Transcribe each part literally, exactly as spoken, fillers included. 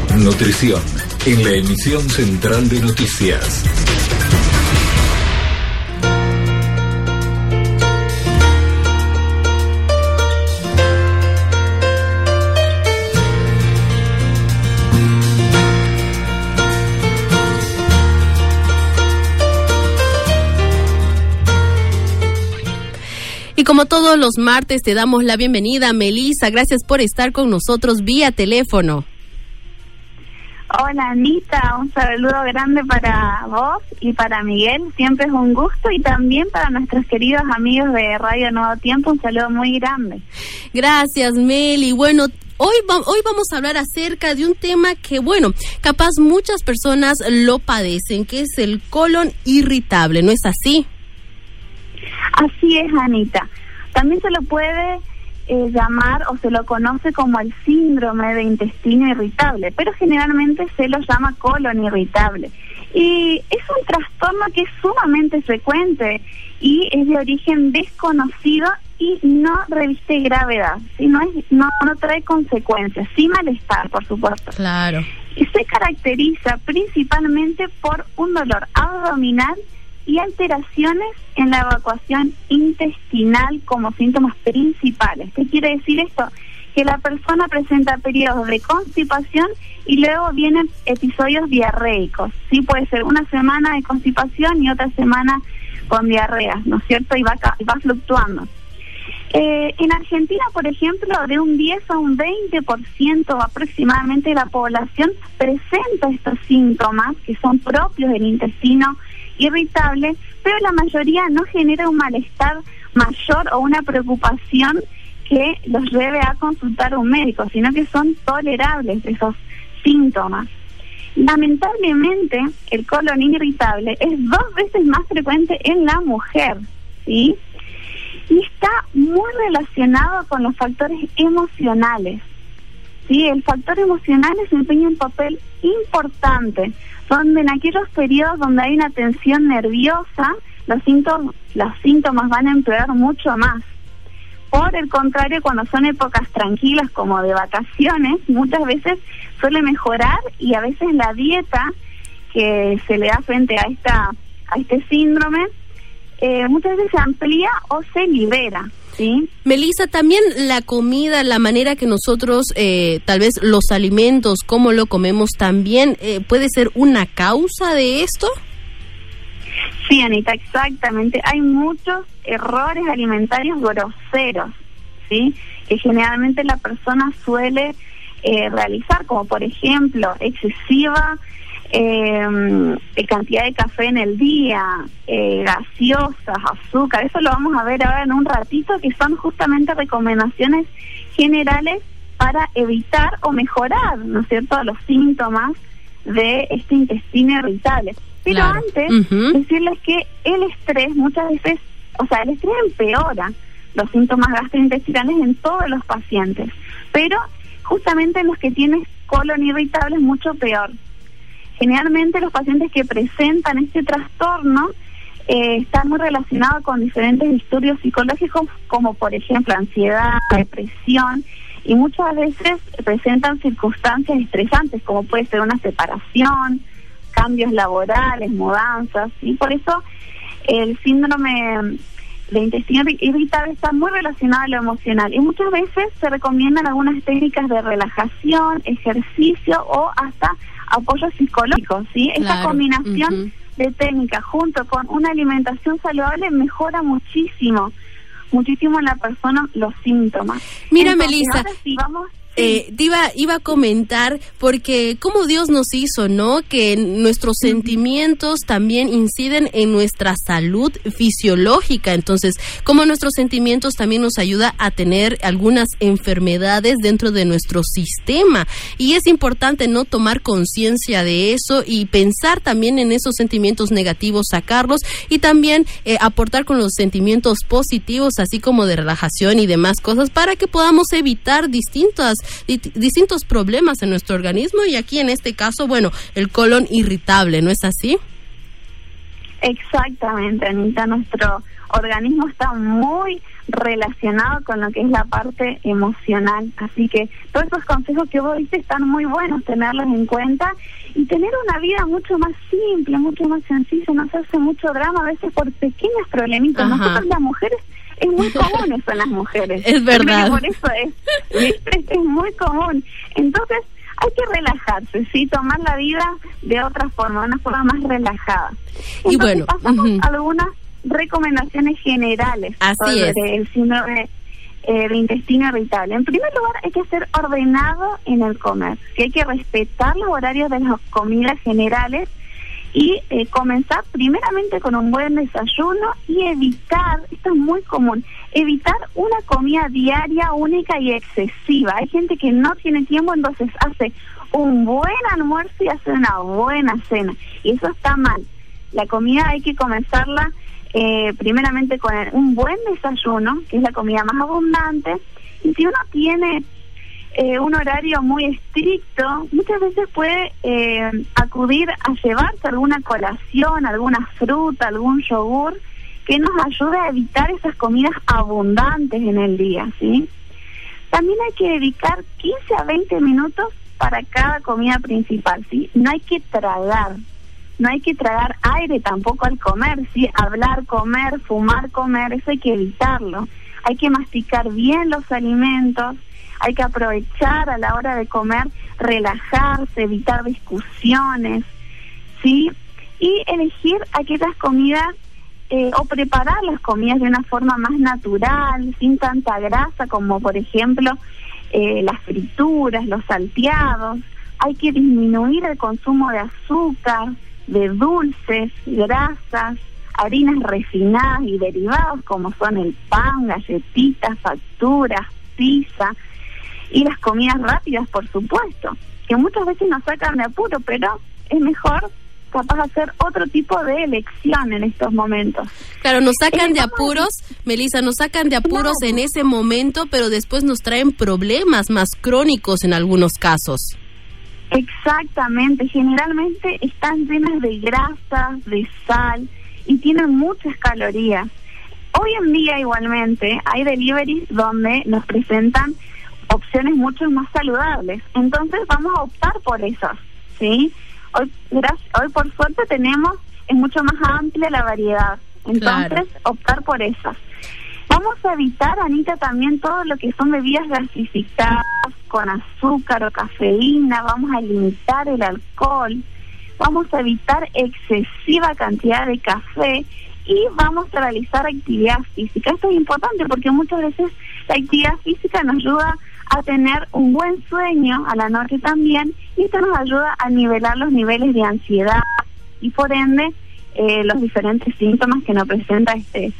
Nutrición, en la emisión central de noticias. Y como todos los martes te damos la bienvenida, Melissa, gracias por estar con nosotros vía teléfono. Hola Anita, un saludo grande para vos y para Miguel, siempre es un gusto, y también para nuestros queridos amigos de Radio Nuevo Tiempo, un saludo muy grande. Gracias, Meli. Bueno, hoy, va, hoy vamos a hablar acerca de un tema que, bueno, capaz muchas personas lo padecen, que es el colon irritable, ¿no es así? Así es, Anita. También se lo puede eh, llamar o se lo conoce como el síndrome de intestino irritable, pero generalmente se lo llama colon irritable. Y es un trastorno que es sumamente frecuente y es de origen desconocido y no reviste gravedad, ¿sí? no, es, no, no trae consecuencias, sí malestar, por supuesto. Claro. Y se caracteriza principalmente por un dolor abdominal y alteraciones en la evacuación intestinal como síntomas principales. ¿Qué quiere decir esto? Que la persona presenta periodos de constipación y luego vienen episodios diarreicos. Sí, puede ser una semana de constipación y otra semana con diarreas, ¿no es cierto? Y va, va fluctuando. Eh, en Argentina, por ejemplo, de un diez a un veinte por ciento aproximadamente de la población presenta estos síntomas que son propios del intestino irritable, pero la mayoría no genera un malestar mayor o una preocupación que los lleve a consultar a un médico, sino que son tolerables esos síntomas. Lamentablemente, el colon irritable es dos veces más frecuente en la mujer, ¿sí? Y está muy relacionado con los factores emocionales. Sí, el factor emocional desempeña un papel importante, donde en aquellos periodos donde hay una tensión nerviosa, los síntomas, los síntomas van a empeorar mucho más. Por el contrario, cuando son épocas tranquilas como de vacaciones, muchas veces suele mejorar, y a veces la dieta que se le da frente a esta a este síndrome eh, muchas veces se amplía o se libera. ¿Sí? Melissa, también la comida, la manera que nosotros, eh, tal vez los alimentos, cómo lo comemos también, eh, ¿puede ser una causa de esto? Sí, Anita, exactamente. Hay muchos errores alimentarios groseros, ¿sí? Que generalmente la persona suele eh, realizar, como por ejemplo, excesiva Eh, cantidad de café en el día, eh, gaseosas, azúcar. Eso lo vamos a ver ahora en un ratito, que son justamente recomendaciones generales para evitar o mejorar, ¿no es cierto?, los síntomas de este intestino irritable. Pero claro. antes, uh-huh. decirles que el estrés muchas veces, o sea, el estrés empeora los síntomas gastrointestinales en todos los pacientes, pero justamente en los que tienen colon irritable es mucho peor. Generalmente los pacientes que presentan este trastorno eh, están muy relacionados con diferentes disturbios psicológicos, como por ejemplo ansiedad, depresión, y muchas veces presentan circunstancias estresantes, como puede ser una separación, cambios laborales, mudanzas, y por eso el síndrome de intestino irritable está muy relacionado a lo emocional, y muchas veces se recomiendan algunas técnicas de relajación, ejercicio o hasta apoyo psicológico, ¿sí? Esta claro. combinación uh-huh. de técnicas junto con una alimentación saludable mejora muchísimo, muchísimo en la persona los síntomas. Mira, Entonces, Melissa, ahora sí, vamos... Eh, te iba, iba a comentar, porque como Dios nos hizo, ¿no? Que nuestros uh-huh. sentimientos también inciden en nuestra salud fisiológica. Entonces, como nuestros sentimientos también nos ayuda a tener algunas enfermedades dentro de nuestro sistema. Y es importante no tomar conciencia de eso y pensar también en esos sentimientos negativos, sacarlos, y también eh, aportar con los sentimientos positivos, así como de relajación y demás cosas, para que podamos evitar distintas distintos problemas en nuestro organismo, y aquí en este caso, bueno, el colon irritable, ¿no es así? Exactamente, Anita, nuestro organismo está muy relacionado con lo que es la parte emocional. Así que todos esos consejos que vos diste están muy buenos, tenerlos en cuenta y tener una vida mucho más simple, mucho más sencilla, no se hace mucho drama a veces por pequeños problemitas. Ajá. Nosotros las mujeres, es muy común eso en las mujeres. Es verdad. Por eso es, es, es muy común. Entonces hay que relajarse, ¿sí? Tomar la vida de otra forma, de una forma más relajada. Entonces, y bueno, pasamos uh-huh. a algunas recomendaciones generales Así sobre es. el síndrome eh, de intestino irritable. En primer lugar, hay que ser ordenado en el comer, que hay que respetar los horarios de las comidas generales y eh, comenzar primeramente con un buen desayuno y evitar, esto es muy común, evitar una comida diaria única y excesiva. Hay gente que no tiene tiempo, entonces hace un buen almuerzo y hace una buena cena, y eso está mal. La comida hay que comenzarla Eh, primeramente con el, un buen desayuno, que es la comida más abundante, y si uno tiene eh, un horario muy estricto, muchas veces puede eh, acudir a llevarse alguna colación, alguna fruta, algún yogur, que nos ayude a evitar esas comidas abundantes en el día, ¿sí? También hay que dedicar quince a veinte minutos para cada comida principal, ¿sí? No hay que tragar. No hay que tragar aire tampoco al comer, ¿sí? Hablar, comer, fumar, comer, eso hay que evitarlo. Hay que masticar bien los alimentos, hay que aprovechar a la hora de comer, relajarse, evitar discusiones, ¿sí? Y elegir aquellas comidas eh, o preparar las comidas de una forma más natural, sin tanta grasa, como por ejemplo eh, las frituras, los salteados. Hay que disminuir el consumo de azúcar, de dulces, grasas, harinas refinadas y derivados como son el pan, galletitas, facturas, pizza y las comidas rápidas, por supuesto, que muchas veces nos sacan de apuro, pero es mejor capaz hacer otro tipo de elección en estos momentos. Claro, nos sacan de apuros, Melissa, nos sacan de apuros en ese momento, pero después nos traen problemas más crónicos en algunos casos. Exactamente, generalmente están llenas de grasas, de sal y tienen muchas calorías. Hoy en día igualmente hay deliveries donde nos presentan opciones mucho más saludables, entonces vamos a optar por esas, ¿sí? Hoy, gracias, hoy por suerte tenemos, es mucho más amplia la variedad, entonces claro, optar por esas. Vamos a evitar, Anita, también todo lo que son bebidas gasificadas con azúcar o cafeína, vamos a limitar el alcohol, vamos a evitar excesiva cantidad de café y vamos a realizar actividad física. Esto es importante porque muchas veces la actividad física nos ayuda a tener un buen sueño a la noche también, y esto nos ayuda a nivelar los niveles de ansiedad y por ende eh, los diferentes síntomas que nos presenta este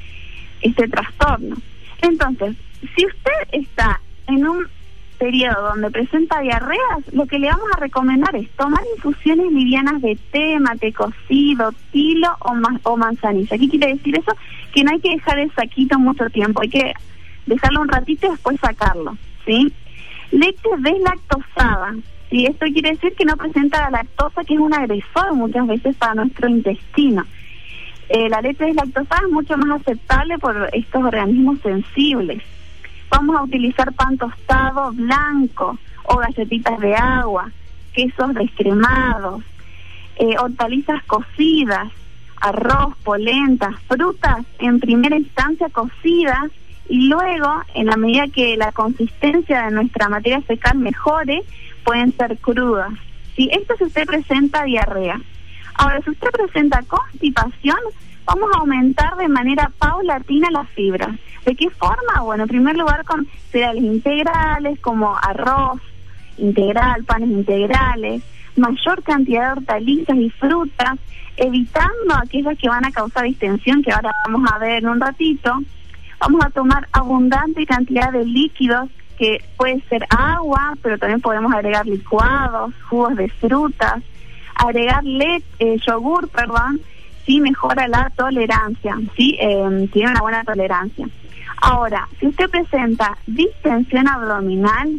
este trastorno. Entonces, si usted está en un periodo donde presenta diarreas, lo que le vamos a recomendar es tomar infusiones livianas de té, mate cocido, tilo o, ma o manzanilla. ¿Qué quiere decir eso? Que no hay que dejar el saquito mucho tiempo, hay que dejarlo un ratito y después sacarlo, ¿sí? Leche deslactosada, ¿sí? Esto quiere decir que no presenta la lactosa, que es un agresor muchas veces para nuestro intestino. Eh, la leche deslactosada es mucho más aceptable por estos organismos sensibles. Vamos a utilizar pan tostado blanco o galletitas de agua, quesos descremados, eh, hortalizas cocidas, arroz, polentas, frutas en primera instancia cocidas y luego, en la medida que la consistencia de nuestra materia fecal mejore, pueden ser crudas. ¿Sí? Esto si usted presenta diarrea. Ahora, si usted presenta constipación, vamos a aumentar de manera paulatina las fibras. ¿De qué forma? Bueno, en primer lugar con cereales integrales como arroz integral, panes integrales, mayor cantidad de hortalizas y frutas, evitando aquellas que van a causar distensión, que ahora vamos a ver en un ratito. Vamos a tomar abundante cantidad de líquidos, que puede ser agua, pero también podemos agregar licuados, jugos de frutas, agregar leche, eh, yogur, perdón, sí mejora la tolerancia, sí eh, tiene una buena tolerancia. Ahora, si usted presenta distensión abdominal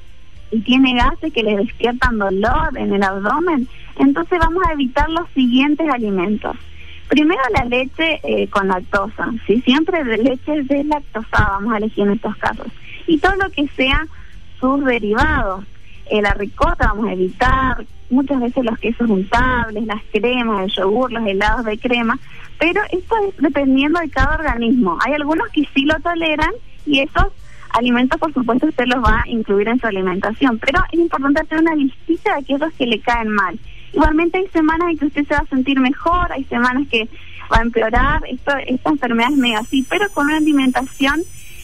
y tiene gases que le despiertan dolor en el abdomen, entonces vamos a evitar los siguientes alimentos: Primero, la leche eh, con lactosa, ¿sí? Siempre de leche deslactosada vamos a elegir en estos casos. Y todo lo que sea sus derivados. Eh, la ricota vamos a evitar, muchas veces los quesos untables, las cremas, el yogur, los helados de crema, pero esto es dependiendo de cada organismo. Hay algunos que sí lo toleran y esos alimentos, por supuesto, usted los va a incluir en su alimentación, pero es importante hacer una listita de aquellos que le caen mal. Igualmente hay semanas en que usted se va a sentir mejor, hay semanas que va a empeorar, esto, esta enfermedad es mega así, pero con una alimentación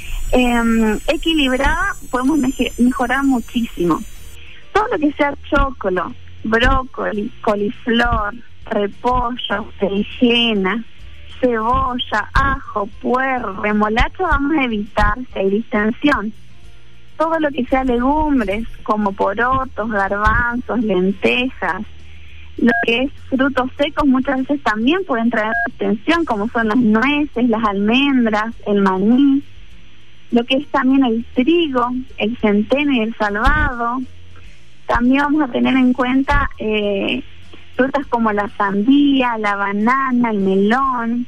eh, equilibrada podemos me- mejorar muchísimo. Todo lo que sea chocolo, brócoli, coliflor, repollo, berenjena, cebolla, ajo, puerro, remolacha vamos a evitar si hay distensión. Todo lo que sea legumbres como porotos, garbanzos, lentejas, lo que es frutos secos muchas veces también pueden traer distensión, como son las nueces, las almendras, el maní, lo que es también el trigo, el centeno y el salvado. También vamos a tener en cuenta eh, frutas como la sandía, la banana, el melón.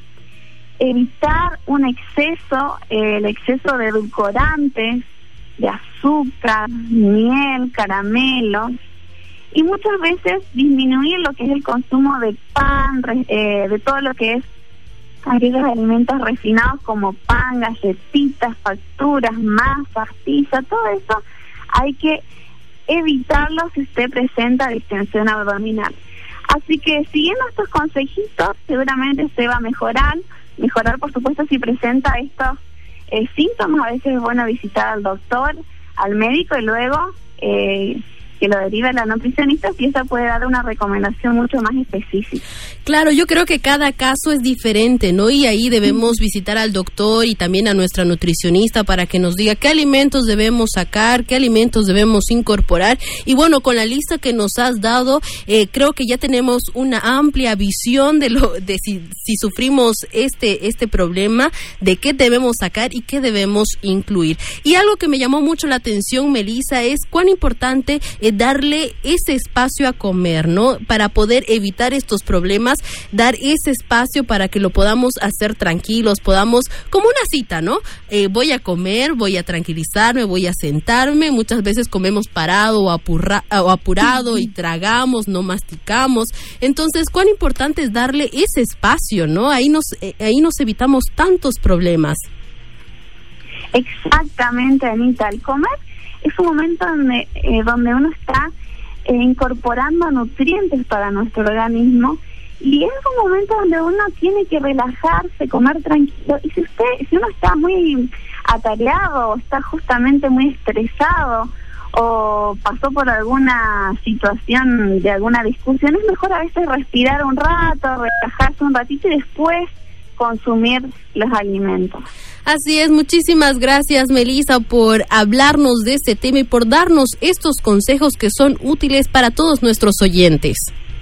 Evitar un exceso, eh, el exceso de edulcorantes, de azúcar, miel, caramelos. Y muchas veces disminuir lo que es el consumo de pan, eh, de todo lo que es aquellos alimentos refinados como pan, galletitas, facturas, masas, pizza, todo eso hay que evitarlo si usted presenta distensión abdominal. Así que siguiendo estos consejitos seguramente se va a mejorar, mejorar por supuesto si presenta estos eh, síntomas. A veces es bueno visitar al doctor, al médico y luego eh, que lo derive la nutricionista, si esa puede dar una recomendación mucho más específica. Claro, yo creo que cada caso es diferente, ¿no? Y ahí debemos visitar al doctor y también a nuestra nutricionista para que nos diga qué alimentos debemos sacar, qué alimentos debemos incorporar. Y bueno, con la lista que nos has dado, eh, creo que ya tenemos una amplia visión de lo de si, si sufrimos este este problema, de qué debemos sacar y qué debemos incluir. Y algo que me llamó mucho la atención, Melissa, es cuán importante es darle ese espacio a comer, ¿no? Para poder evitar estos problemas, dar ese espacio para que lo podamos hacer tranquilos, podamos, como una cita, ¿no? Eh, voy a comer, voy a tranquilizarme, voy a sentarme. Muchas veces comemos parado o, apurra, o apurado y tragamos, no masticamos. Entonces, cuán importante es darle ese espacio, ¿no? Ahí nos, eh, ahí nos evitamos tantos problemas. Exactamente, Anita. El comer es un momento donde, eh, donde uno está eh, incorporando nutrientes para nuestro organismo, y es un momento donde uno tiene que relajarse, comer tranquilo. Y si usted, si uno está muy atareado o está justamente muy estresado o pasó por alguna situación de alguna discusión, es mejor a veces respirar un rato, relajarse un ratito y después consumir los alimentos. Así es, muchísimas gracias, Melissa, por hablarnos de este tema y por darnos estos consejos que son útiles para todos nuestros oyentes.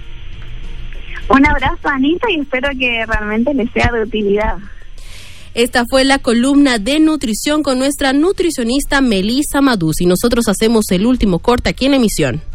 Un abrazo, Anita, y espero que realmente les sea de utilidad. Esta fue la columna de nutrición con nuestra nutricionista Melissa Maduz, y nosotros hacemos el último corte aquí en la emisión.